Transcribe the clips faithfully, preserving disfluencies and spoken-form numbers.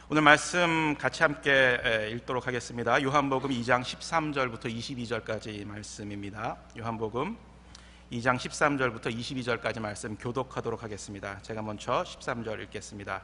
오늘 말씀 같이 함께 읽도록 하겠습니다. 요한복음 이 장 십삼 절부터 이십이 절까지 말씀입니다. 요한복음 이 장 십삼 절부터 이십이 절까지 말씀 교독하도록 하겠습니다. 제가 먼저 십삼 절 읽겠습니다.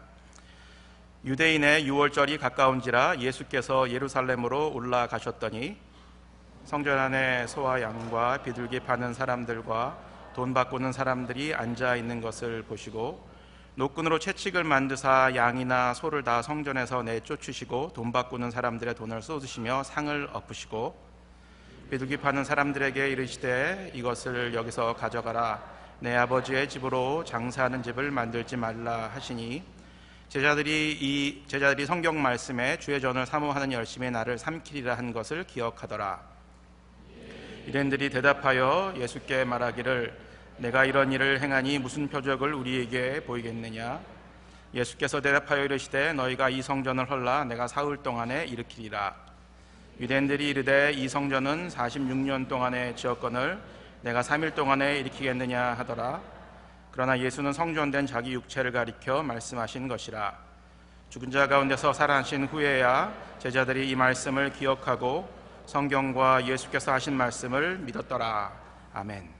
유대인의 유월절이 가까운지라 예수께서 예루살렘으로 올라가셨더니 성전 안에 소와 양과 비둘기 파는 사람들과 돈 바꾸는 사람들이 앉아 있는 것을 보시고 노끈으로 채찍을 만드사 양이나 소를 다 성전에서 내쫓으시고 돈 바꾸는 사람들의 돈을 쏟으시며 상을 엎으시고 비둘기 파는 사람들에게 이르시되 이것을 여기서 가져가라. 내 아버지의 집으로 장사하는 집을 만들지 말라 하시니 제자들이 이 제자들이 성경 말씀에 주의 전을 사모하는 열심의 날을 삼키리라 한 것을 기억하더라. 유대인들이 대답하여 예수께 말하기를 내가 이런 일을 행하니 무슨 표적을 우리에게 보이겠느냐? 예수께서 대답하여 이르시되 너희가 이 성전을 헐라 내가 사흘 동안에 일으키리라. 유대인들이 이르되 이 성전은 사십육 년 동안에 지었거늘 내가 삼 일 동안에 일으키겠느냐 하더라. 그러나 예수는 성전된 자기 육체를 가리켜 말씀하신 것이라. 죽은 자 가운데서 살아나신 후에야 제자들이 이 말씀을 기억하고 성경과 예수께서 하신 말씀을 믿었더라. 아멘.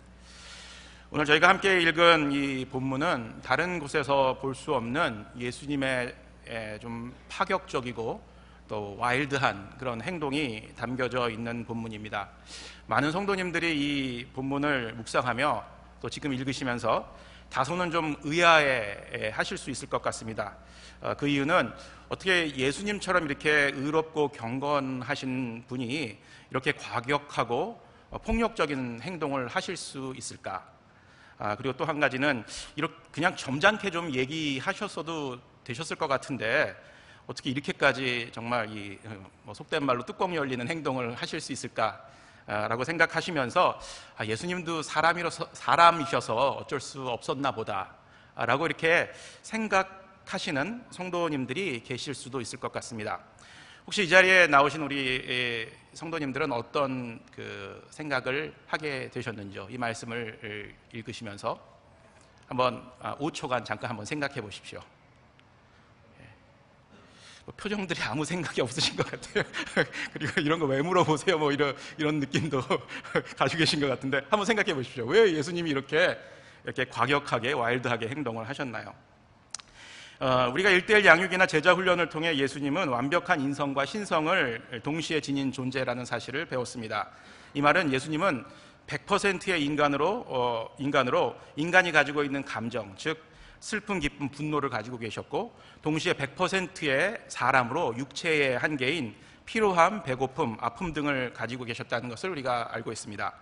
오늘 저희가 함께 읽은 이 본문은 다른 곳에서 볼 수 없는 예수님의 좀 파격적이고 또 와일드한 그런 행동이 담겨져 있는 본문입니다. 많은 성도님들이 이 본문을 묵상하며 또 지금 읽으시면서 다소는 좀 의아해 하실 수 있을 것 같습니다. 그 이유는 어떻게 예수님처럼 이렇게 의롭고 경건하신 분이 이렇게 과격하고 폭력적인 행동을 하실 수 있을까? 아, 그리고 또 한 가지는 이렇게 그냥 점잖게 좀 얘기하셨어도 되셨을 것 같은데 어떻게 이렇게까지 정말 이 뭐 속된 말로 뚜껑 열리는 행동을 하실 수 있을까라고 생각하시면서 아, 예수님도 사람이라서, 사람이셔서 어쩔 수 없었나 보다라고 이렇게 생각하시는 성도님들이 계실 수도 있을 것 같습니다. 혹시 이 자리에 나오신 우리 성도님들은 어떤 그 생각을 하게 되셨는지요? 이 말씀을 읽으시면서 한번 오 초간 잠깐 한번 생각해 보십시오. 뭐 표정들이 아무 생각이 없으신 것 같아요. 그리고 이런 거 왜 물어보세요? 뭐 이런 이런 느낌도 가지고 계신 것 같은데 한번 생각해 보십시오. 왜 예수님이 이렇게 이렇게 과격하게 와일드하게 행동을 하셨나요? 어, 우리가 일대일 양육이나 제자 훈련을 통해 예수님은 완벽한 인성과 신성을 동시에 지닌 존재라는 사실을 배웠습니다. 이 말은 예수님은 백 퍼센트의 인간으로, 어, 인간으로 인간이 가지고 있는 감정, 즉 슬픔, 기쁨, 분노를 가지고 계셨고 동시에 백 퍼센트의 사람으로 육체의 한계인 피로함, 배고픔, 아픔 등을 가지고 계셨다는 것을 우리가 알고 있습니다.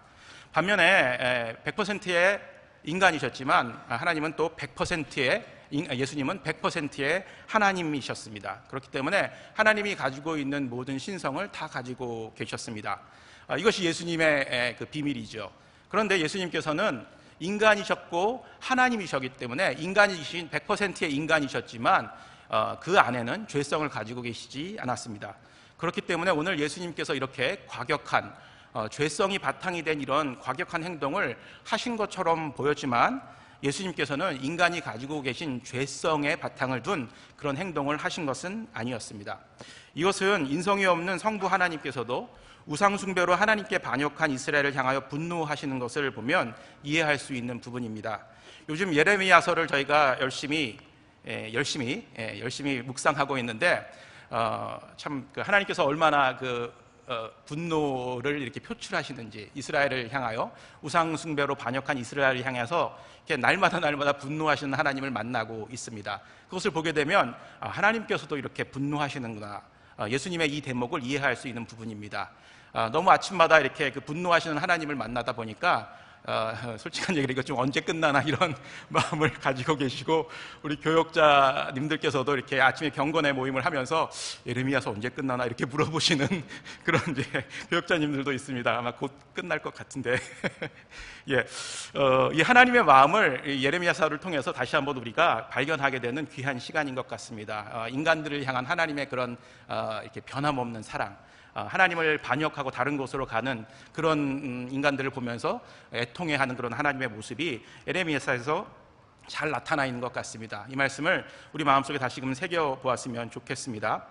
반면에 백 퍼센트의 인간이셨지만 하나님은 또 백 퍼센트의 예수님은 백 퍼센트의 하나님이셨습니다. 그렇기 때문에 하나님이 가지고 있는 모든 신성을 다 가지고 계셨습니다. 이것이 예수님의 그 비밀이죠. 그런데 예수님께서는 인간이셨고 하나님이셨기 때문에 인간이신 백 퍼센트의 인간이셨지만 그 안에는 죄성을 가지고 계시지 않았습니다. 그렇기 때문에 오늘 예수님께서 이렇게 과격한 죄성이 바탕이 된 이런 과격한 행동을 하신 것처럼 보였지만 예수님께서는 인간이 가지고 계신 죄성의 바탕을 둔 그런 행동을 하신 것은 아니었습니다. 이것은 인성이 없는 성부 하나님께서도 우상숭배로 하나님께 반역한 이스라엘을 향하여 분노하시는 것을 보면 이해할 수 있는 부분입니다. 요즘 예레미야서를 저희가 열심히 예, 열심히 예, 열심히 묵상하고 있는데 어, 참 그 하나님께서 얼마나 그 어, 분노를 이렇게 표출하시는지 이스라엘을 향하여 우상 숭배로 반역한 이스라엘을 향해서 이렇게 날마다 날마다 분노하시는 하나님을 만나고 있습니다. 그것을 보게 되면 아, 하나님께서도 이렇게 분노하시는구나. 아, 예수님의 이 대목을 이해할 수 있는 부분입니다. 아, 너무 아침마다 이렇게 그 분노하시는 하나님을 만나다 보니까 어, 솔직한 얘기로 이거 좀 언제 끝나나 이런 마음을 가지고 계시고 우리 교역자님들께서도 이렇게 아침에 경건의 모임을 하면서 예레미야서 언제 끝나나 이렇게 물어보시는 그런 이제 교역자님들도 있습니다. 아마 곧 끝날 것 같은데 예, 어, 이 하나님의 마음을 예레미야서를 통해서 다시 한번 우리가 발견하게 되는 귀한 시간인 것 같습니다. 어, 인간들을 향한 하나님의 그런 어, 이렇게 변함없는 사랑, 하나님을 반역하고 다른 곳으로 가는 그런 인간들을 보면서 애통해하는 그런 하나님의 모습이 예레미야서에서 잘 나타나 있는 것 같습니다. 이 말씀을 우리 마음속에 다시금 새겨보았으면 좋겠습니다.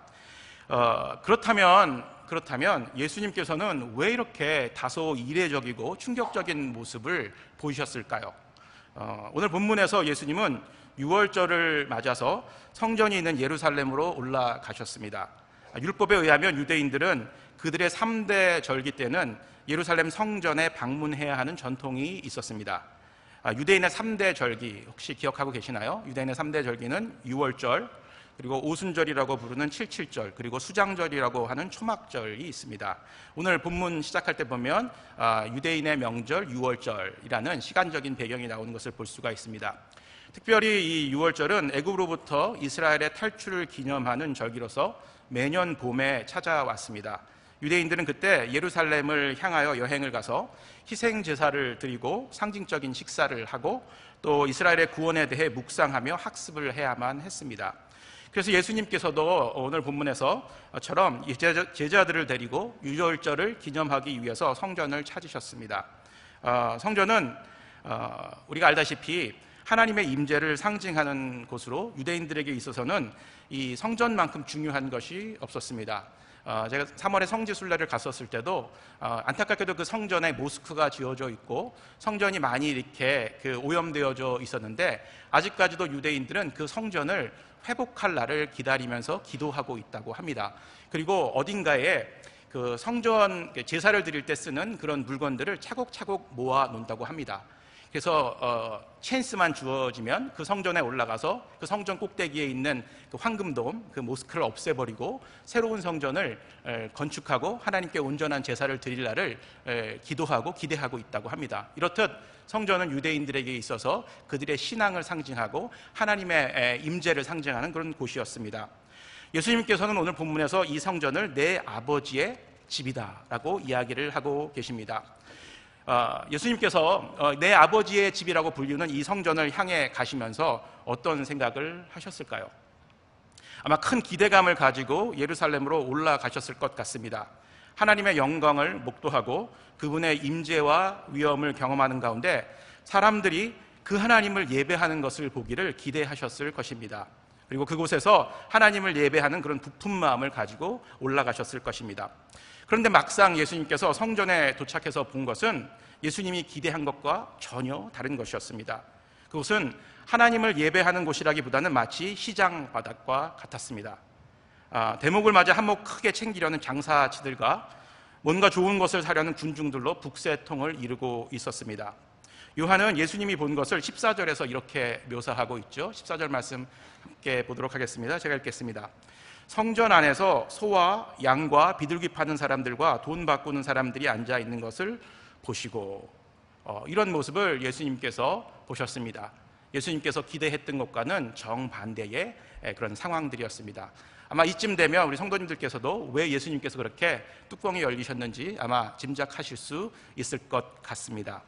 어, 그렇다면 그렇다면 예수님께서는 왜 이렇게 다소 이례적이고 충격적인 모습을 보이셨을까요? 어, 오늘 본문에서 예수님은 유월절을 맞아서 성전이 있는 예루살렘으로 올라가셨습니다. 율법에 의하면 유대인들은 그들의 삼 대 절기 때는 예루살렘 성전에 방문해야 하는 전통이 있었습니다. 유대인의 삼 대 절기 혹시 기억하고 계시나요? 유대인의 삼 대 절기는 유월절, 그리고 오순절이라고 부르는 칠칠절, 그리고 수장절이라고 하는 초막절이 있습니다. 오늘 본문 시작할 때 보면 유대인의 명절 유월절이라는 시간적인 배경이 나오는 것을 볼 수가 있습니다. 특별히 이 유월절은 애굽으로부터 이스라엘의 탈출을 기념하는 절기로서 매년 봄에 찾아왔습니다. 유대인들은 그때 예루살렘을 향하여 여행을 가서 희생 제사를 드리고 상징적인 식사를 하고 또 이스라엘의 구원에 대해 묵상하며 학습을 해야만 했습니다. 그래서 예수님께서도 오늘 본문에서처럼 제자들을 데리고 유월절을 기념하기 위해서 성전을 찾으셨습니다. 어, 성전은 어, 우리가 알다시피 하나님의 임재를 상징하는 곳으로 유대인들에게 있어서는 이 성전만큼 중요한 것이 없었습니다. 어, 제가 삼월에 성지순례를 갔었을 때도 어, 안타깝게도 그 성전에 모스크가 지어져 있고 성전이 많이 이렇게 그 오염되어져 있었는데 아직까지도 유대인들은 그 성전을 회복할 날을 기다리면서 기도하고 있다고 합니다. 그리고 어딘가에 그 성전 제사를 드릴 때 쓰는 그런 물건들을 차곡차곡 모아 놓는다고 합니다. 그래서 어, 찬스만 주어지면 그 성전에 올라가서 그 성전 꼭대기에 있는 그 황금돔, 그 모스크를 없애버리고 새로운 성전을 에, 건축하고 하나님께 온전한 제사를 드릴 날을 에, 기도하고 기대하고 있다고 합니다. 이렇듯 성전은 유대인들에게 있어서 그들의 신앙을 상징하고 하나님의 에, 임재를 상징하는 그런 곳이었습니다. 예수님께서는 오늘 본문에서 이 성전을 내 아버지의 집이다라고 이야기를 하고 계십니다. 어, 예수님께서 어, 내 아버지의 집이라고 불리는 이 성전을 향해 가시면서 어떤 생각을 하셨을까요? 아마 큰 기대감을 가지고 예루살렘으로 올라가셨을 것 같습니다. 하나님의 영광을 목도하고 그분의 임재와 위엄을 경험하는 가운데 사람들이 그 하나님을 예배하는 것을 보기를 기대하셨을 것입니다. 그리고 그곳에서 하나님을 예배하는 그런 부푼 마음을 가지고 올라가셨을 것입니다. 그런데 막상 예수님께서 성전에 도착해서 본 것은 예수님이 기대한 것과 전혀 다른 것이었습니다. 그곳은 하나님을 예배하는 곳이라기보다는 마치 시장 바닥과 같았습니다. 아, 대목을 맞아 한몫 크게 챙기려는 장사치들과 뭔가 좋은 것을 사려는 군중들로 북새통을 이루고 있었습니다. 요한은 예수님이 본 것을 십사 절에서 이렇게 묘사하고 있죠. 십사 절 말씀 함께 보도록 하겠습니다. 제가 읽겠습니다. 성전 안에서 소와 양과 비둘기 파는 사람들과 돈 바꾸는 사람들이 앉아 있는 것을 보시고 어, 이런 모습을 예수님께서 보셨습니다. 예수님께서 기대했던 것과는 정반대의 그런 상황들이었습니다. 아마 이쯤 되면 우리 성도님들께서도 왜 예수님께서 그렇게 뚜껑이 열리셨는지 아마 짐작하실 수 있을 것 같습니다.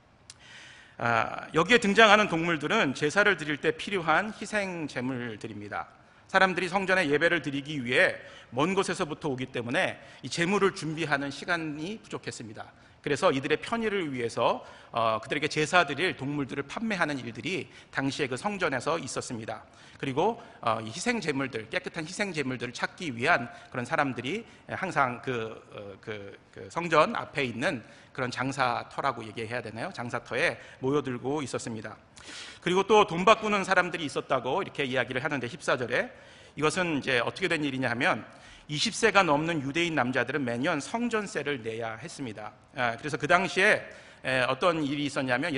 아, 여기에 등장하는 동물들은 제사를 드릴 때 필요한 희생 제물들입니다. 사람들이 성전에 예배를 드리기 위해 먼 곳에서부터 오기 때문에 이 제물을 준비하는 시간이 부족했습니다. 그래서 이들의 편의를 위해서 어, 그들에게 제사 드릴 동물들을 판매하는 일들이 당시에 그 성전에서 있었습니다. 그리고 어, 이 희생 제물들, 깨끗한 희생 제물들을 찾기 위한 그런 사람들이 항상 그, 어, 그, 그 성전 앞에 있는 그런 장사터라고 얘기해야 되나요? 장사터에 모여들고 있었습니다. 그리고 또 돈 바꾸는 사람들이 있었다고 이렇게 이야기를 하는데 십사 절에 이것은 이제 어떻게 된 일이냐 하면 이십 세가 넘는 유대인 남자들은 매년 성전세를 내야 했습니다. 그래서 그 당시에 어떤 일이 있었냐면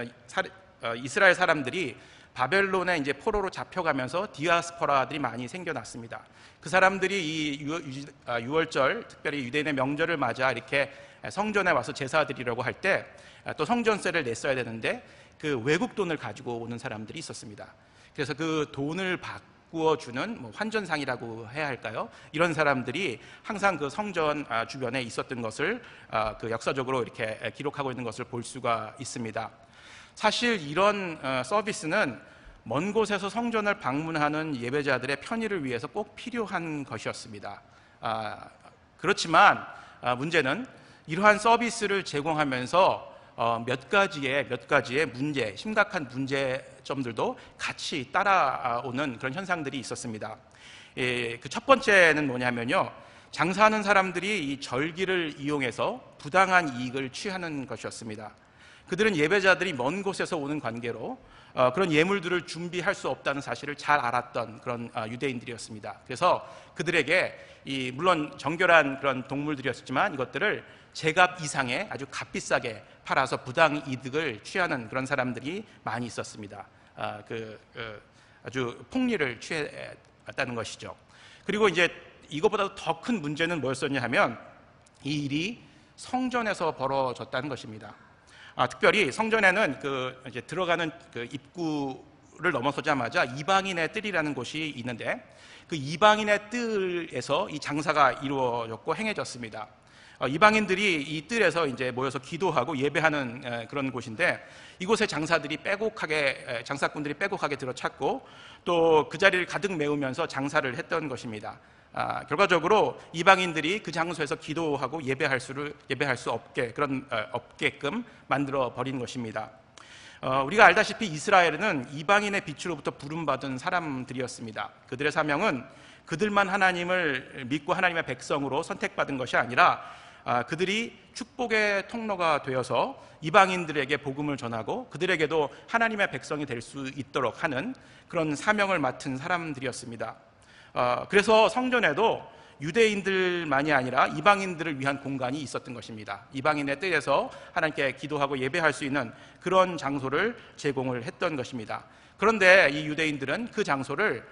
이스라엘 사람들이 바벨론에 이제 포로로 잡혀가면서 디아스포라들이 많이 생겨났습니다. 그 사람들이 이 유월절, 특별히 유대인의 명절을 맞아 이렇게 성전에 와서 제사 드리려고 할 때 또 성전세를 냈어야 되는데 그 외국 돈을 가지고 오는 사람들이 있었습니다. 그래서 그 돈을 바꾸어주는 뭐 환전상이라고 해야 할까요? 이런 사람들이 항상 그 성전 주변에 있었던 것을 그 역사적으로 이렇게 기록하고 있는 것을 볼 수가 있습니다. 사실 이런 서비스는 먼 곳에서 성전을 방문하는 예배자들의 편의를 위해서 꼭 필요한 것이었습니다. 그렇지만 문제는 이러한 서비스를 제공하면서 몇 가지의 몇 가지의 문제, 심각한 문제 점들도 같이 따라오는 그런 현상들이 있었습니다. 예, 그 첫 번째는 뭐냐면요, 장사하는 사람들이 이 절기를 이용해서 부당한 이익을 취하는 것이었습니다. 그들은 예배자들이 먼 곳에서 오는 관계로 어, 그런 예물들을 준비할 수 없다는 사실을 잘 알았던 그런 어, 유대인들이었습니다. 그래서 그들에게 이 물론 정결한 그런 동물들이었지만 이것들을 제값 이상의 아주 값비싸게 팔아서 부당 이득을 취하는 그런 사람들이 많이 있었습니다. 아, 그, 그 아주 폭리를 취했다는 것이죠. 그리고 이제 이것보다도 더 큰 문제는 뭐였었냐 하면 이 일이 성전에서 벌어졌다는 것입니다. 아, 특별히 성전에는 그 이제 들어가는 그 입구를 넘어서자마자 이방인의 뜰이라는 곳이 있는데 그 이방인의 뜰에서 이 장사가 이루어졌고 행해졌습니다. 어, 이방인들이 이 뜰에서 이제 모여서 기도하고 예배하는 에, 그런 곳인데 이곳에 장사들이 빼곡하게 에, 장사꾼들이 빼곡하게 들어찼고 또 그 자리를 가득 메우면서 장사를 했던 것입니다. 아, 결과적으로 이방인들이 그 장소에서 기도하고 예배할 수를 예배할 수 없게 그런 어, 없게끔 만들어 버린 것입니다. 어, 우리가 알다시피 이스라엘은 이방인의 빛으로부터 부름받은 사람들이었습니다. 그들의 사명은 그들만 하나님을 믿고 하나님의 백성으로 선택받은 것이 아니라 아, 그들이 축복의 통로가 되어서 이방인들에게 복음을 전하고 그들에게도 하나님의 백성이 될 수 있도록 하는 그런 사명을 맡은 사람들이었습니다. 어, 그래서 성전에도 유대인들만이 아니라 이방인들을 위한 공간이 있었던 것입니다. 이방인의 뜰에서 하나님께 기도하고 예배할 수 있는 그런 장소를 제공을 했던 것입니다. 그런데 이 유대인들은 그 장소를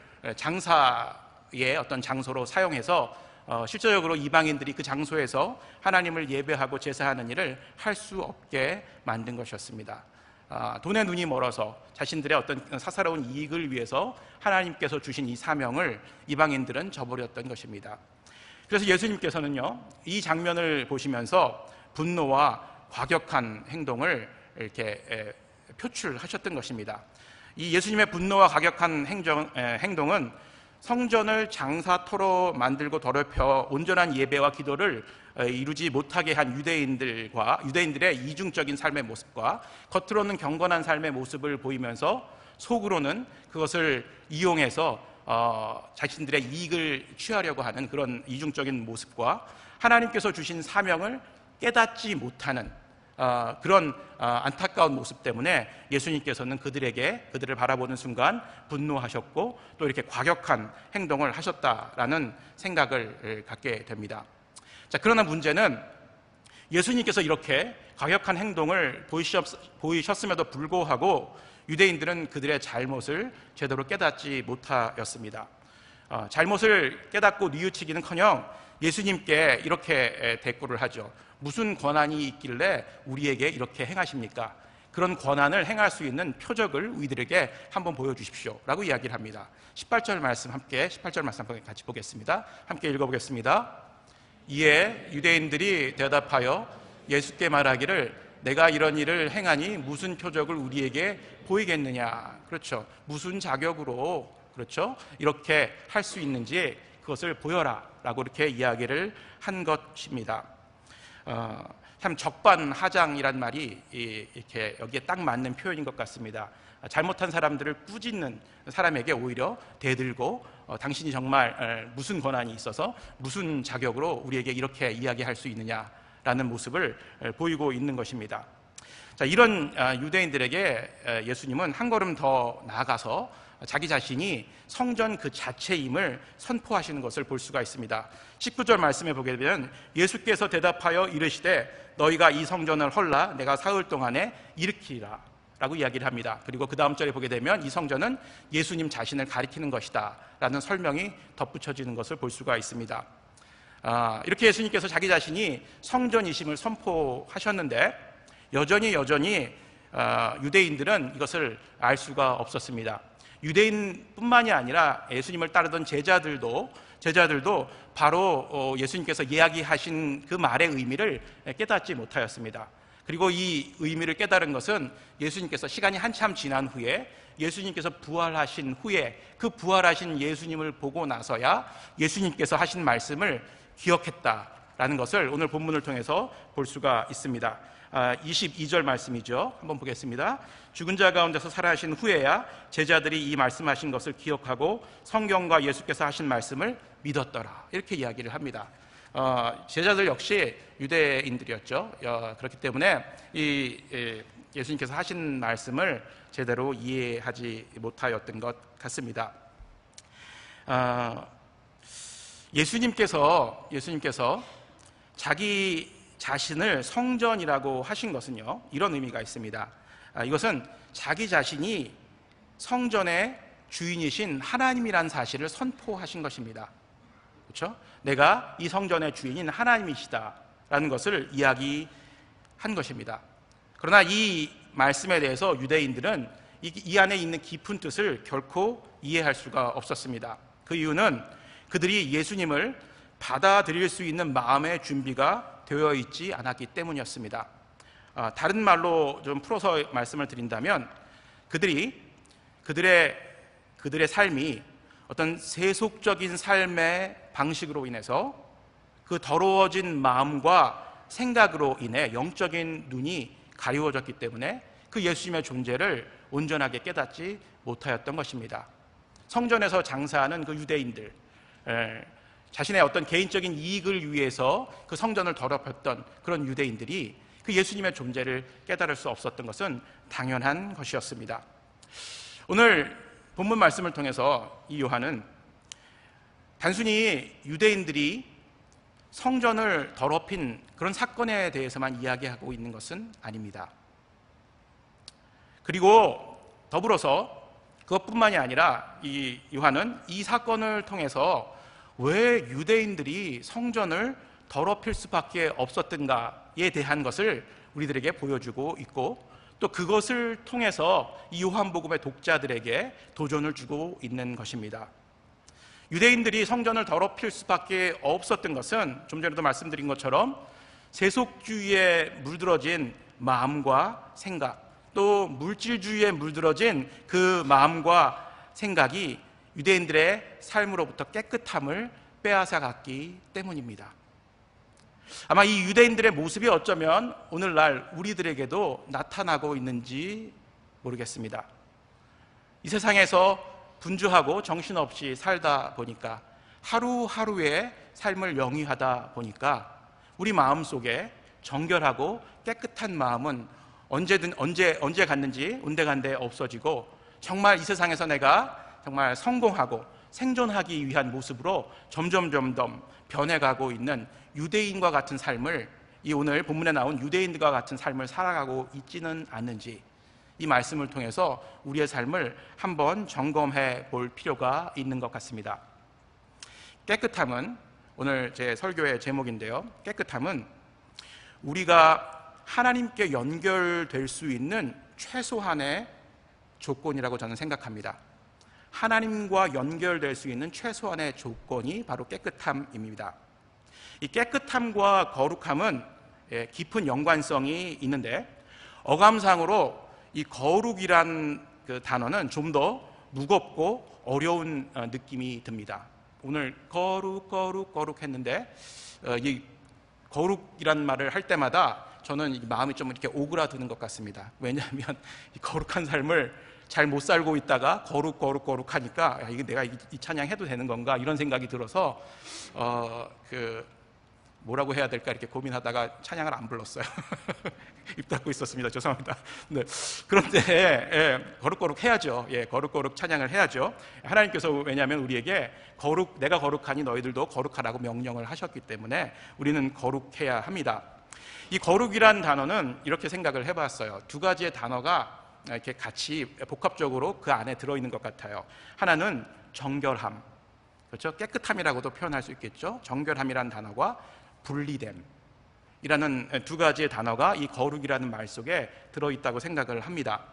장사의 어떤 장소로 사용해서 어, 실제적으로 이방인들이 그 장소에서 하나님을 예배하고 제사하는 일을 할 수 없게 만든 것이었습니다. 아, 돈에 눈이 멀어서 자신들의 어떤 사사로운 이익을 위해서 하나님께서 주신 이 사명을 이방인들은 저버렸던 것입니다. 그래서 예수님께서는요, 이 장면을 보시면서 분노와 과격한 행동을 이렇게 에, 표출하셨던 것입니다. 이 예수님의 분노와 과격한 행정, 에, 행동은 성전을 장사터로 만들고 더럽혀 온전한 예배와 기도를 이루지 못하게 한 유대인들과 유대인들의 이중적인 삶의 모습과 겉으로는 경건한 삶의 모습을 보이면서 속으로는 그것을 이용해서 어, 자신들의 이익을 취하려고 하는 그런 이중적인 모습과 하나님께서 주신 사명을 깨닫지 못하는 어, 그런 어, 안타까운 모습 때문에 예수님께서는 그들에게 그들을 바라보는 순간 분노하셨고 또 이렇게 과격한 행동을 하셨다라는 생각을 갖게 됩니다. 자, 그러나 문제는 예수님께서 이렇게 과격한 행동을 보이셨음에도 불구하고 유대인들은 그들의 잘못을 제대로 깨닫지 못하였습니다. 어, 잘못을 깨닫고 뉘우치기는커녕 예수님께 이렇게 대꾸를 하죠. 무슨 권한이 있길래 우리에게 이렇게 행하십니까? 그런 권한을 행할 수 있는 표적을 우리들에게 한번 보여주십시오 라고 이야기를 합니다. 십팔 절 말씀 함께 십팔 절 말씀 같이 보겠습니다. 함께 읽어보겠습니다. 이에 유대인들이 대답하여 예수께 말하기를 내가 이런 일을 행하니 무슨 표적을 우리에게 보이겠느냐. 그렇죠. 무슨 자격으로 그렇죠 이렇게 할 수 있는지 그것을 보여라 라고 이렇게 이야기를 한 것입니다. 어, 참 적반하장이란 말이 이렇게 여기에 딱 맞는 표현인 것 같습니다. 잘못한 사람들을 꾸짖는 사람에게 오히려 대들고 어, 당신이 정말 무슨 권한이 있어서 무슨 자격으로 우리에게 이렇게 이야기할 수 있느냐라는 모습을 보이고 있는 것입니다. 자, 이런 유대인들에게 예수님은 한 걸음 더 나아가서 자기 자신이 성전 그 자체임을 선포하시는 것을 볼 수가 있습니다. 십구 절 말씀에 보게 되면 예수께서 대답하여 이르시되 너희가 이 성전을 헐라 내가 사흘 동안에 일으키리라 라고 이야기를 합니다. 그리고 그 다음 절에 보게 되면 이 성전은 예수님 자신을 가리키는 것이다 라는 설명이 덧붙여지는 것을 볼 수가 있습니다. 아, 이렇게 예수님께서 자기 자신이 성전이심을 선포하셨는데 여전히 여전히 아, 유대인들은 이것을 알 수가 없었습니다. 유대인뿐만이 아니라 예수님을 따르던 제자들도 제자들도 바로 예수님께서 이야기하신 그 말의 의미를 깨닫지 못하였습니다. 그리고 이 의미를 깨달은 것은 예수님께서 시간이 한참 지난 후에 예수님께서 부활하신 후에 그 부활하신 예수님을 보고 나서야 예수님께서 하신 말씀을 기억했다 라는 것을 오늘 본문을 통해서 볼 수가 있습니다. 아, 이십이 절 말씀이죠. 한번 보겠습니다. 죽은 자 가운데서 살아나신 후에야 제자들이 이 말씀하신 것을 기억하고 성경과 예수께서 하신 말씀을 믿었더라. 이렇게 이야기를 합니다. 어, 제자들 역시 유대인들이었죠. 어, 그렇기 때문에 이 예, 예수님께서 하신 말씀을 제대로 이해하지 못하였던 것 같습니다. 어, 예수님께서 예수님께서 자기 자신을 성전이라고 하신 것은요, 이런 의미가 있습니다. 아, 이것은 자기 자신이 성전의 주인이신 하나님이란 사실을 선포하신 것입니다. 그렇죠? 내가 이 성전의 주인인 하나님이시다라는 것을 이야기한 것입니다. 그러나 이 말씀에 대해서 유대인들은 이, 이 안에 있는 깊은 뜻을 결코 이해할 수가 없었습니다. 그 이유는 그들이 예수님을 받아들일 수 있는 마음의 준비가 되어 있지 않았기 때문이었습니다. 아, 다른 말로 좀 풀어서 말씀을 드린다면 그들이 그들의 그들의 삶이 어떤 세속적인 삶의 방식으로 인해서 그 더러워진 마음과 생각으로 인해 영적인 눈이 가리워졌기 때문에 그 예수님의 존재를 온전하게 깨닫지 못하였던 것입니다. 성전에서 장사하는 그 유대인들, 에, 자신의 어떤 개인적인 이익을 위해서 그 성전을 더럽혔던 그런 유대인들이 그 예수님의 존재를 깨달을 수 없었던 것은 당연한 것이었습니다. 오늘 본문 말씀을 통해서 이 요한은 단순히 유대인들이 성전을 더럽힌 그런 사건에 대해서만 이야기하고 있는 것은 아닙니다. 그리고 더불어서 그것뿐만이 아니라 이 요한은 이 사건을 통해서 왜 유대인들이 성전을 더럽힐 수밖에 없었던가에 대한 것을 우리들에게 보여주고 있고, 또 그것을 통해서 이 요한복음의 독자들에게 도전을 주고 있는 것입니다. 유대인들이 성전을 더럽힐 수밖에 없었던 것은 좀 전에도 말씀드린 것처럼 세속주의에 물들어진 마음과 생각, 또 물질주의에 물들어진 그 마음과 생각이 유대인들의 삶으로부터 깨끗함을 빼앗아갔기 때문입니다. 아마 이 유대인들의 모습이 어쩌면 오늘날 우리들에게도 나타나고 있는지 모르겠습니다. 이 세상에서 분주하고 정신없이 살다 보니까, 하루하루의 삶을 영위하다 보니까 우리 마음속에 정결하고 깨끗한 마음은 언제든 언제 언제 갔는지 온데간데 없어지고, 정말 이 세상에서 내가 정말 성공하고 생존하기 위한 모습으로 점점 점점 변해가고 있는 유대인과 같은 삶을, 이 오늘 본문에 나온 유대인들과 같은 삶을 살아가고 있지는 않는지, 이 말씀을 통해서 우리의 삶을 한번 점검해 볼 필요가 있는 것 같습니다. 깨끗함은 오늘 제 설교의 제목인데요, 깨끗함은 우리가 하나님께 연결될 수 있는 최소한의 조건이라고 저는 생각합니다. 하나님과 연결될 수 있는 최소한의 조건이 바로 깨끗함입니다. 이 깨끗함과 거룩함은 깊은 연관성이 있는데, 어감상으로 이 거룩이란 그 단어는 좀 더 무겁고 어려운 느낌이 듭니다. 오늘 거룩 거룩 거룩 했는데, 이 거룩이란 말을 할 때마다 저는 마음이 좀 이렇게 오그라드는 것 같습니다. 왜냐하면 이 거룩한 삶을 잘 못 살고 있다가 거룩 거룩 거룩 하니까, 야, 이게 내가 이, 이 찬양 해도 되는 건가, 이런 생각이 들어서 어, 그 뭐라고 해야 될까 이렇게 고민하다가 찬양을 안 불렀어요. 입 닫고 있었습니다. 죄송합니다. 네. 그런데 예, 거룩거룩 해야죠. 예, 거룩거룩 찬양을 해야죠. 하나님께서 왜냐하면 우리에게 거룩, 내가 거룩하니 너희들도 거룩하라고 명령을 하셨기 때문에 우리는 거룩해야 합니다. 이 거룩이란 단어는 이렇게 생각을 해봤어요. 두 가지의 단어가 이렇게 같이 복합적으로 그 안에 들어있는 것 같아요. 하나는 정결함, 그렇죠? 깨끗함이라고도 표현할 수 있겠죠. 정결함이란 단어과 분리됨 이라는 두 가지의 단어가 이 거룩이라는 말 속에 들어있다고 생각을 합니다.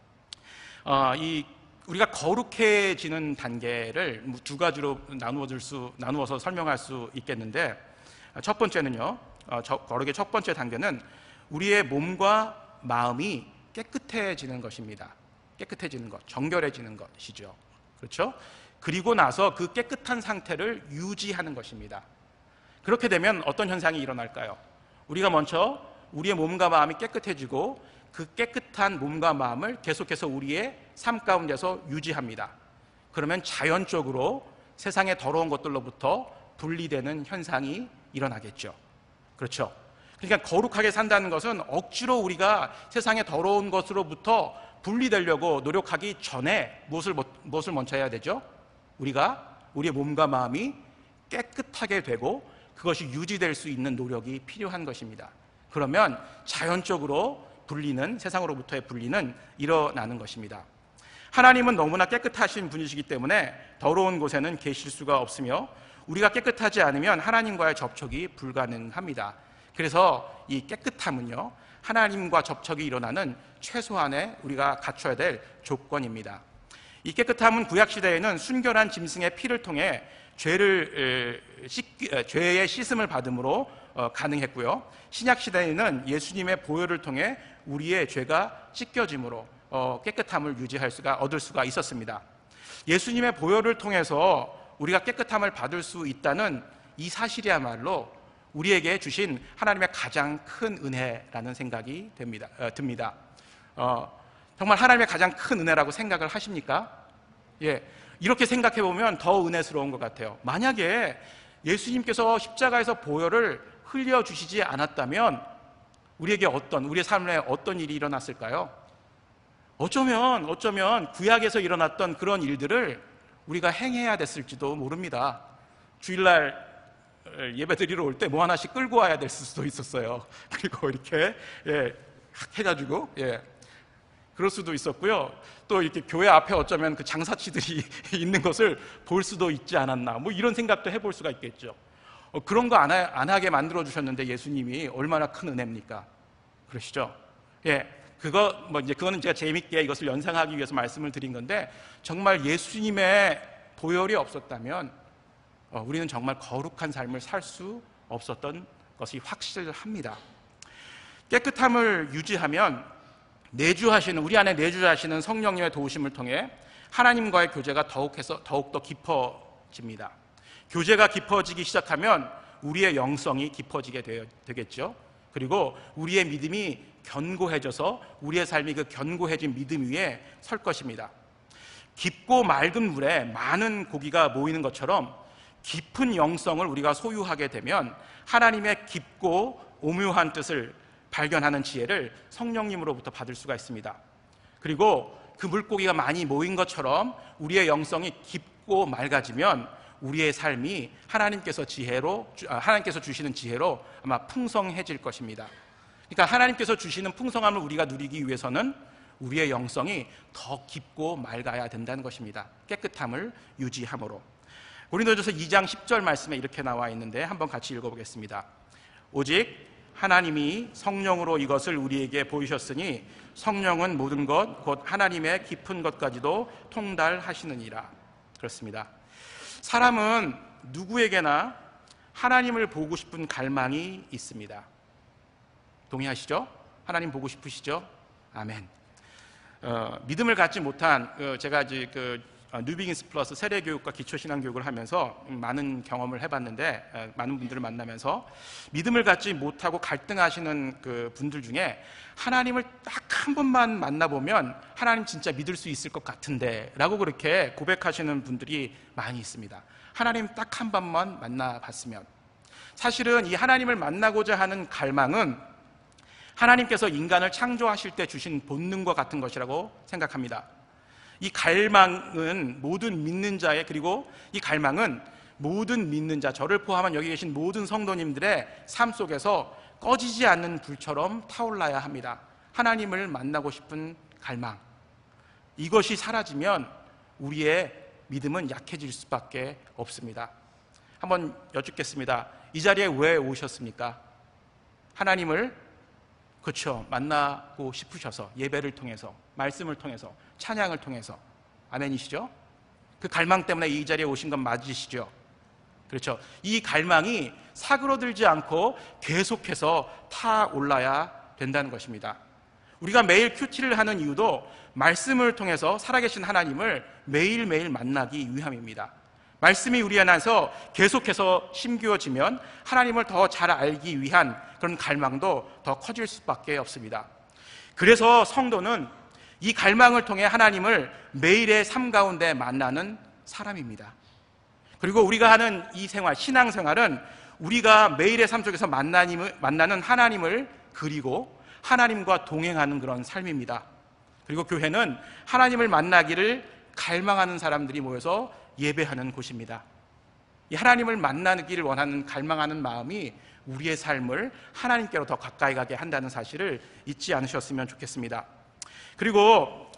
어, 이 우리가 거룩해지는 단계를 두 가지로 나누어 줄 수, 나누어서 설명할 수 있겠는데, 첫 번째는요, 어, 저, 거룩의 첫 번째 단계는 우리의 몸과 마음이 깨끗해지는 것입니다. 깨끗해지는 것, 정결해지는 것이죠. 그렇죠? 그리고 나서 그 깨끗한 상태를 유지하는 것입니다. 그렇게 되면 어떤 현상이 일어날까요? 우리가 먼저 우리의 몸과 마음이 깨끗해지고 그 깨끗한 몸과 마음을 계속해서 우리의 삶 가운데서 유지합니다. 그러면 자연적으로 세상의 더러운 것들로부터 분리되는 현상이 일어나겠죠. 그렇죠? 그러니까 거룩하게 산다는 것은 억지로 우리가 세상의 더러운 것으로부터 분리되려고 노력하기 전에 무엇을, 무엇을 먼저 해야 되죠? 우리가 우리의 몸과 마음이 깨끗하게 되고 그것이 유지될 수 있는 노력이 필요한 것입니다. 그러면 자연적으로 분리는, 세상으로부터의 분리는 일어나는 것입니다. 하나님은 너무나 깨끗하신 분이시기 때문에 더러운 곳에는 계실 수가 없으며 우리가 깨끗하지 않으면 하나님과의 접촉이 불가능합니다. 그래서 이 깨끗함은요, 하나님과 접촉이 일어나는 최소한의 우리가 갖춰야 될 조건입니다. 이 깨끗함은 구약시대에는 순결한 짐승의 피를 통해 죄를 씻기, 죄의 씻음을 받음으로 가능했고요. 신약시대에는 예수님의 보혈을 통해 우리의 죄가 씻겨짐으로 깨끗함을 유지할 수가, 얻을 수가 있었습니다. 예수님의 보혈을 통해서 우리가 깨끗함을 받을 수 있다는 이 사실이야말로 우리에게 주신 하나님의 가장 큰 은혜라는 생각이 됩니다, 어, 듭니다. 어, 정말 하나님의 가장 큰 은혜라고 생각을 하십니까? 예, 이렇게 생각해 보면 더 은혜스러운 것 같아요. 만약에 예수님께서 십자가에서 보혈을 흘려주시지 않았다면 우리에게 어떤, 우리의 삶에 어떤 일이 일어났을까요? 어쩌면 어쩌면 구약에서 일어났던 그런 일들을 우리가 행해야 됐을지도 모릅니다. 주일날 예배드리러 올 때 뭐 하나씩 끌고 와야 될 수도 있었어요. 그리고 이렇게 예, 해가지고 예, 그럴 수도 있었고요. 또 이렇게 교회 앞에 어쩌면 그 장사치들이 있는 것을 볼 수도 있지 않았나, 뭐 이런 생각도 해볼 수가 있겠죠. 어, 그런 거 안 안 하게 만들어 주셨는데 예수님이 얼마나 큰 은혜입니까? 그러시죠? 예, 그거 뭐 이제 그거는 제가 재밌게 이것을 연상하기 위해서 말씀을 드린 건데, 정말 예수님의 보혈이 없었다면 어, 우리는 정말 거룩한 삶을 살 수 없었던 것이 확실합니다. 깨끗함을 유지하면 내주하시는, 우리 안에 내주하시는 성령님의 도우심을 통해 하나님과의 교제가 더욱해서 더욱더 깊어집니다. 교제가 깊어지기 시작하면 우리의 영성이 깊어지게 되겠죠. 그리고 우리의 믿음이 견고해져서 우리의 삶이 그 견고해진 믿음 위에 설 것입니다. 깊고 맑은 물에 많은 고기가 모이는 것처럼 깊은 영성을 우리가 소유하게 되면 하나님의 깊고 오묘한 뜻을 발견하는 지혜를 성령님으로부터 받을 수가 있습니다. 그리고 그 물고기가 많이 모인 것처럼 우리의 영성이 깊고 맑아지면 우리의 삶이 하나님께서 지혜로, 하나님께서 주시는 지혜로 아마 풍성해질 것입니다. 그러니까 하나님께서 주시는 풍성함을 우리가 누리기 위해서는 우리의 영성이 더 깊고 맑아야 된다는 것입니다. 깨끗함을 유지함으로. 고린도전서 이 장 십 절 말씀에 이렇게 나와 있는데 한번 같이 읽어보겠습니다. 오직 하나님이 성령으로 이것을 우리에게 보이셨으니 성령은 모든 것 곧 하나님의 깊은 것까지도 통달하시느니라. 그렇습니다. 사람은 누구에게나 하나님을 보고 싶은 갈망이 있습니다. 동의하시죠? 하나님 보고 싶으시죠? 아멘. 어, 믿음을 갖지 못한 어, 제가 이제 그 뉴비긴스 플러스 세례교육과 기초신앙교육을 하면서 많은 경험을 해봤는데, 많은 분들을 만나면서 믿음을 갖지 못하고 갈등하시는 그 분들 중에 하나님을 딱 한 번만 만나보면 하나님 진짜 믿을 수 있을 것 같은데 라고 그렇게 고백하시는 분들이 많이 있습니다. 하나님 딱 한 번만 만나봤으면. 사실은 이 하나님을 만나고자 하는 갈망은 하나님께서 인간을 창조하실 때 주신 본능과 같은 것이라고 생각합니다. 이 갈망은 모든 믿는 자의, 그리고 이 갈망은 모든 믿는 자, 저를 포함한 여기 계신 모든 성도님들의 삶 속에서 꺼지지 않는 불처럼 타올라야 합니다. 하나님을 만나고 싶은 갈망. 이것이 사라지면 우리의 믿음은 약해질 수밖에 없습니다. 한번 여쭙겠습니다. 이 자리에 왜 오셨습니까? 하나님을 그렇죠, 만나고 싶으셔서, 예배를 통해서, 말씀을 통해서, 찬양을 통해서. 아멘이시죠? 그 갈망 때문에 이 자리에 오신 건 맞으시죠? 그렇죠. 이 갈망이 사그러들지 않고 계속해서 타올라야 된다는 것입니다. 우리가 매일 큐티를 하는 이유도 말씀을 통해서 살아계신 하나님을 매일매일 만나기 위함입니다. 말씀이 우리 안에서 계속해서 심기어지면 하나님을 더 잘 알기 위한 그런 갈망도 더 커질 수밖에 없습니다. 그래서 성도는 이 갈망을 통해 하나님을 매일의 삶 가운데 만나는 사람입니다. 그리고 우리가 하는 이 생활, 신앙생활은 우리가 매일의 삶 속에서 만나는 하나님을 그리고 하나님과 동행하는 그런 삶입니다. 그리고 교회는 하나님을 만나기를 갈망하는 사람들이 모여서 예배하는 곳입니다. 이 하나님을 만나기를 원하는 갈망하는 마음이 우리의 삶을 하나님께로 더 가까이 가게 한다는 사실을 잊지 않으셨으면 좋겠습니다. 그리고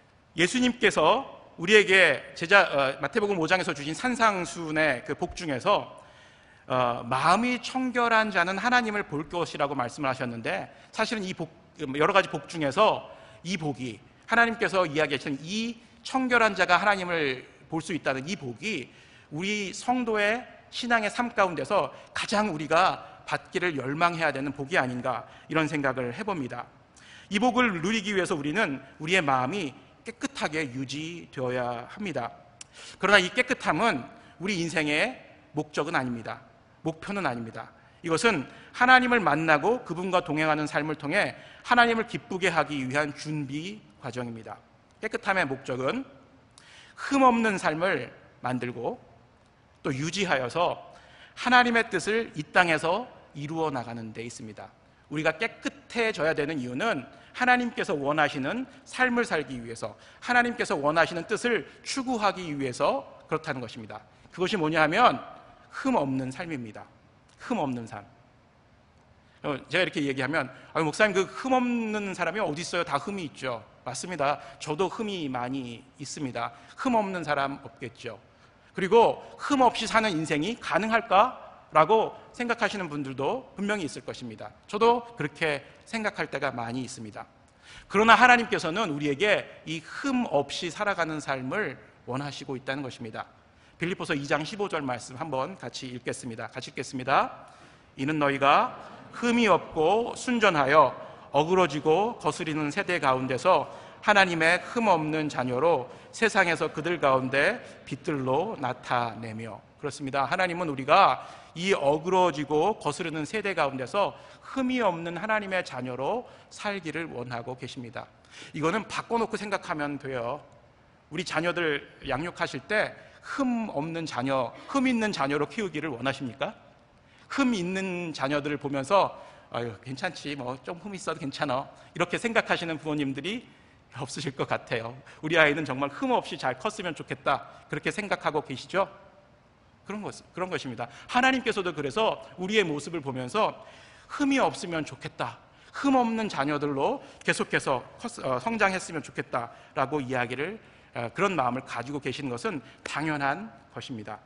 예수님께서 우리에게 제자 어, 마태복음 오 장에서 주신 산상수훈의 그 복 중에서 어, 마음이 청결한 자는 하나님을 볼 것이라고 말씀을 하셨는데, 사실은 이 복, 여러 가지 복 중에서 이 복이, 하나님께서 이야기하신 이 청결한 자가 하나님을 볼 수 있다는 이 복이 우리 성도의 신앙의 삶 가운데서 가장 우리가 받기를 열망해야 되는 복이 아닌가, 이런 생각을 해봅니다. 이 복을 누리기 위해서 우리는 우리의 마음이 깨끗하게 유지되어야 합니다. 그러나 이 깨끗함은 우리 인생의 목적은 아닙니다. 목표는 아닙니다. 이것은 하나님을 만나고 그분과 동행하는 삶을 통해 하나님을 기쁘게 하기 위한 준비 과정입니다. 깨끗함의 목적은 흠없는 삶을 만들고 또 유지하여서 하나님의 뜻을 이 땅에서 이루어 나가는 데 있습니다. 우리가 깨끗해져야 되는 이유는 하나님께서 원하시는 삶을 살기 위해서, 하나님께서 원하시는 뜻을 추구하기 위해서 그렇다는 것입니다. 그것이 뭐냐 하면 흠 없는 삶입니다. 흠 없는 삶. 제가 이렇게 얘기하면, 아, 목사님, 그 흠 없는 사람이 어디 있어요? 다 흠이 있죠. 맞습니다. 저도 흠이 많이 있습니다. 흠 없는 사람 없겠죠. 그리고 흠 없이 사는 인생이 가능할까? 라고 생각하시는 분들도 분명히 있을 것입니다. 저도 그렇게 생각할 때가 많이 있습니다. 그러나 하나님께서는 우리에게 이 흠 없이 살아가는 삶을 원하시고 있다는 것입니다. 빌립보서 이 장 십오 절 말씀 한번 같이 읽겠습니다. 같이 읽겠습니다. 이는 너희가 흠이 없고 순전하여 어그러지고 거스리는 세대 가운데서 하나님의 흠 없는 자녀로 세상에서 그들 가운데 빛들로 나타내며. 그렇습니다. 하나님은 우리가 이 어그러지고 거스르는 세대 가운데서 흠이 없는 하나님의 자녀로 살기를 원하고 계십니다. 이거는 바꿔놓고 생각하면 돼요. 우리 자녀들 양육하실 때 흠 없는 자녀, 흠 있는 자녀로 키우기를 원하십니까? 흠 있는 자녀들을 보면서 아유, 괜찮지, 뭐 좀 흠 있어도 괜찮아, 이렇게 생각하시는 부모님들이 없으실 것 같아요. 우리 아이는 정말 흠 없이 잘 컸으면 좋겠다, 그렇게 생각하고 계시죠? 그런 것, 그런 것입니다. 하나님께서도 그래서 우리의 모습을 보면서 흠이 없으면 좋겠다, 흠 없는 자녀들로 계속해서 성장했으면 좋겠다라고 이야기를, 그런 마음을 가지고 계시는 것은 당연한 것입니다.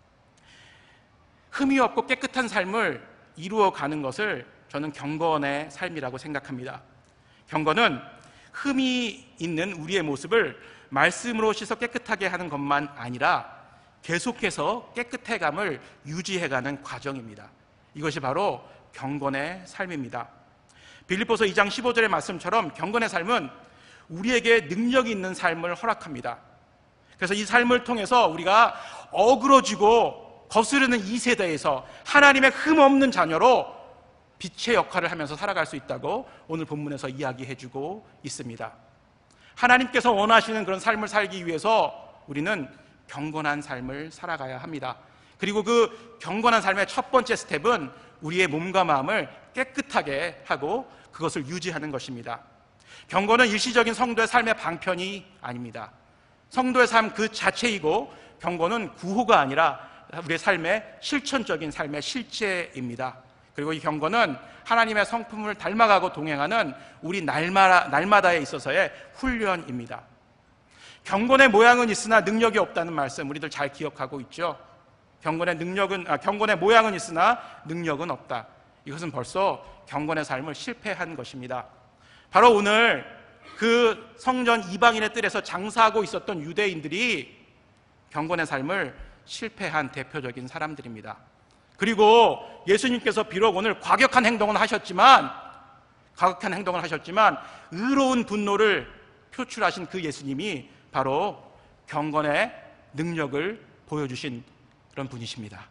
흠이 없고 깨끗한 삶을 이루어가는 것을 저는 경건의 삶이라고 생각합니다. 경건은 흠이 있는 우리의 모습을 말씀으로 씻어 깨끗하게 하는 것만 아니라 계속해서 깨끗해감을 유지해가는 과정입니다. 이것이 바로 경건의 삶입니다. 빌립보서 이 장 십오 절의 말씀처럼 경건의 삶은 우리에게 능력이 있는 삶을 허락합니다. 그래서 이 삶을 통해서 우리가 어그러지고 거스르는 이 세대에서 하나님의 흠없는 자녀로 빛의 역할을 하면서 살아갈 수 있다고 오늘 본문에서 이야기해주고 있습니다. 하나님께서 원하시는 그런 삶을 살기 위해서 우리는 경건한 삶을 살아가야 합니다. 그리고 그 경건한 삶의 첫 번째 스텝은 우리의 몸과 마음을 깨끗하게 하고 그것을 유지하는 것입니다. 경건은 일시적인 성도의 삶의 방편이 아닙니다. 성도의 삶 그 자체이고, 경건은 구호가 아니라 우리의 삶의 실천적인 삶의 실제입니다. 그리고 이 경건은 하나님의 성품을 닮아가고 동행하는 우리 날마다, 날마다에 있어서의 훈련입니다. 경건의 모양은 있으나 능력이 없다는 말씀 우리들 잘 기억하고 있죠. 경건의 능력은 아, 경건의 모양은 있으나 능력은 없다. 이것은 벌써 경건의 삶을 실패한 것입니다. 바로 오늘 그 성전 이방인의 뜰에서 장사하고 있었던 유대인들이 경건의 삶을 실패한 대표적인 사람들입니다. 그리고 예수님께서 비록 오늘 과격한 행동을 하셨지만 과격한 행동을 하셨지만 의로운 분노를 표출하신 그 예수님이 바로 경건의 능력을 보여주신 그런 분이십니다.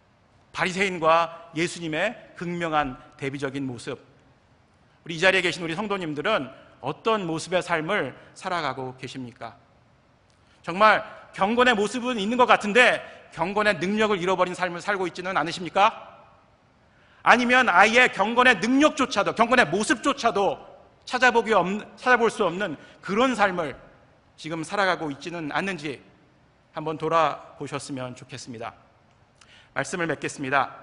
바리새인과 예수님의 극명한 대비적인 모습. 우리 이 자리에 계신 우리 성도님들은 어떤 모습의 삶을 살아가고 계십니까? 정말 경건의 모습은 있는 것 같은데 경건의 능력을 잃어버린 삶을 살고 있지는 않으십니까? 아니면 아예 경건의 능력조차도, 경건의 모습조차도 찾아보기 없는, 찾아볼 수 없는 그런 삶을 지금 살아가고 있지는 않는지 한번 돌아보셨으면 좋겠습니다. 말씀을 맺겠습니다.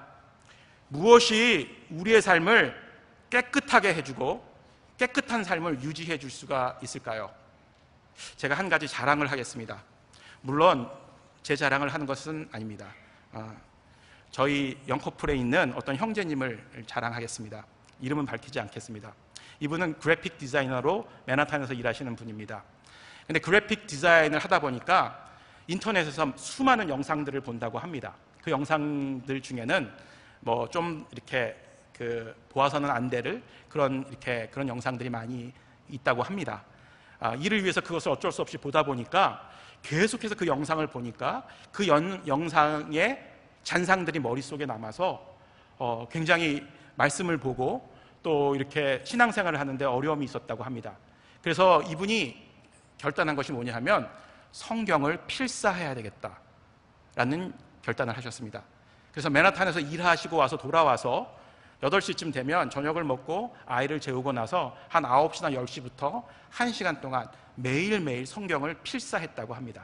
무엇이 우리의 삶을 깨끗하게 해주고 깨끗한 삶을 유지해 줄 수가 있을까요? 제가 한 가지 자랑을 하겠습니다. 물론 제 자랑을 하는 것은 아닙니다. 아, 저희 영커플에 있는 어떤 형제님을 자랑하겠습니다. 이름은 밝히지 않겠습니다. 이분은 그래픽 디자이너로 맨하탄에서 일하시는 분입니다. 근데 그래픽 디자인을 하다 보니까 인터넷에서 수많은 영상들을 본다고 합니다. 그 영상들 중에는 뭐 좀 이렇게 그 보아서는 안 될 그런 이렇게 그런 영상들이 많이 있다고 합니다. 아, 이를 위해서 그것을 어쩔 수 없이 보다 보니까 계속해서 그 영상을 보니까 그 연, 영상의 잔상들이 머릿속에 남아서 어, 굉장히 말씀을 보고 또 이렇게 신앙생활을 하는데 어려움이 있었다고 합니다. 그래서 이분이 결단한 것이 뭐냐 하면 성경을 필사해야 되겠다라는 결단을 하셨습니다. 그래서 맨하탄에서 일하시고 와서 돌아와서 여덟 시쯤 되면 저녁을 먹고 아이를 재우고 나서 한 아홉 시나 열 시부터 한 시간 동안 매일매일 성경을 필사했다고 합니다.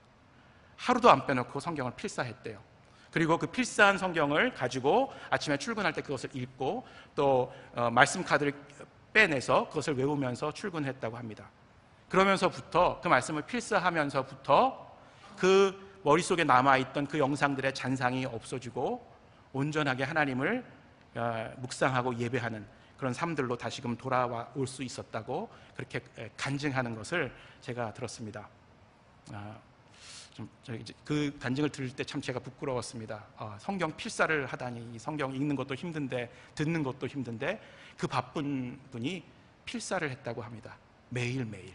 하루도 안 빼놓고 성경을 필사했대요. 그리고 그 필사한 성경을 가지고 아침에 출근할 때 그것을 읽고 또 어, 말씀 카드를 빼내서 그것을 외우면서 출근했다고 합니다. 그러면서부터 그 말씀을 필사하면서부터 그 머릿속에 남아있던 그 영상들의 잔상이 없어지고 온전하게 하나님을 어, 묵상하고 예배하는 그런 삶들로 다시금 돌아올 수 있었다고 그렇게 간증하는 것을 제가 들었습니다. 아, 좀 그 간증을 들을 때 참 제가 부끄러웠습니다. 어, 성경 필사를 하다니, 성경 읽는 것도 힘든데 듣는 것도 힘든데 그 바쁜 분이 필사를 했다고 합니다. 매일매일.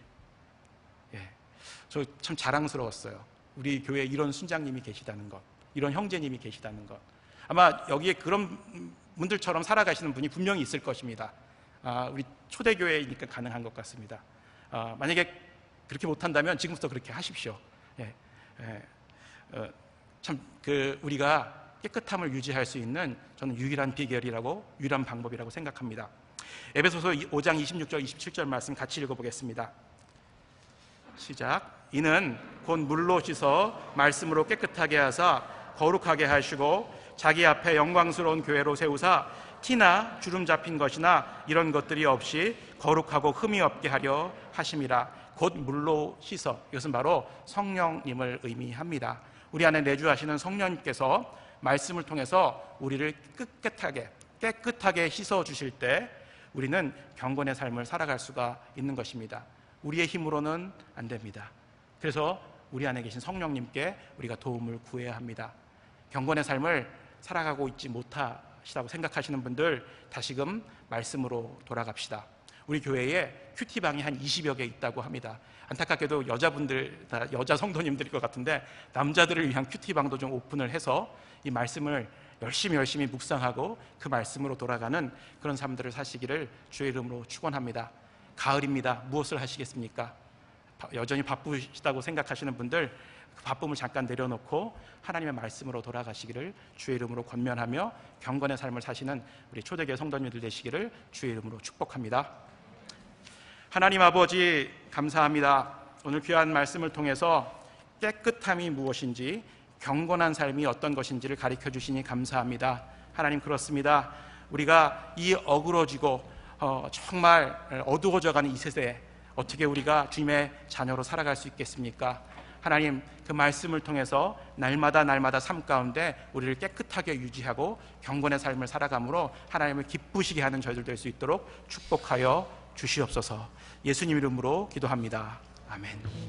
예, 저 참 자랑스러웠어요. 우리 교회에 이런 순장님이 계시다는 것, 이런 형제님이 계시다는 것. 아마 여기에 그런 분들처럼 살아가시는 분이 분명히 있을 것입니다. 아, 우리 초대교회이니까 가능한 것 같습니다. 아, 만약에 그렇게 못한다면 지금부터 그렇게 하십시오. 예, 예, 어, 참 그 우리가 깨끗함을 유지할 수 있는 저는 유일한 비결이라고, 유일한 방법이라고 생각합니다. 에베소서 오 장 이십육 절 이십칠 절 말씀 같이 읽어보겠습니다. 시작. 이는 곧 물로 씻어 말씀으로 깨끗하게 하사 거룩하게 하시고 자기 앞에 영광스러운 교회로 세우사 티나 주름 잡힌 것이나 이런 것들이 없이 거룩하고 흠이 없게 하려 하심이라. 곧 물로 씻어, 이것은 바로 성령님을 의미합니다. 우리 안에 내주하시는 성령님께서 말씀을 통해서 우리를 깨끗하게 깨끗하게 씻어 주실 때 우리는 경건의 삶을 살아갈 수가 있는 것입니다. 우리의 힘으로는 안 됩니다. 그래서 우리 안에 계신 성령님께 우리가 도움을 구해야 합니다. 경건의 삶을 살아가고 있지 못하시다고 생각하시는 분들 다시금 말씀으로 돌아갑시다. 우리 교회에 큐티방이 한 이십여 개 있다고 합니다. 안타깝게도 여자분들, 다 여자 성도님들일 것 같은데 남자들을 위한 큐티방도 좀 오픈을 해서 이 말씀을 열심히 열심히 묵상하고 그 말씀으로 돌아가는 그런 삶들을 사시기를 주의 이름으로 축원합니다. 가을입니다. 무엇을 하시겠습니까? 여전히 바쁘시다고 생각하시는 분들 그 바쁨을 잠깐 내려놓고 하나님의 말씀으로 돌아가시기를 주의 이름으로 권면하며 경건의 삶을 사시는 우리 초대교회 성도님들 되시기를 주의 이름으로 축복합니다. 하나님 아버지 감사합니다. 오늘 귀한 말씀을 통해서 깨끗함이 무엇인지, 경건한 삶이 어떤 것인지를 가르쳐 주시니 감사합니다. 하나님, 그렇습니다. 우리가 이 어그러지고 어, 정말 어두워져가는 이 세대에 어떻게 우리가 주님의 자녀로 살아갈 수 있겠습니까? 하나님, 그 말씀을 통해서 날마다 날마다 삶 가운데 우리를 깨끗하게 유지하고 경건의 삶을 살아감으로 하나님을 기쁘시게 하는 저희들 될 수 있도록 축복하여 주시옵소서. 예수님 이름으로 기도합니다. 아멘.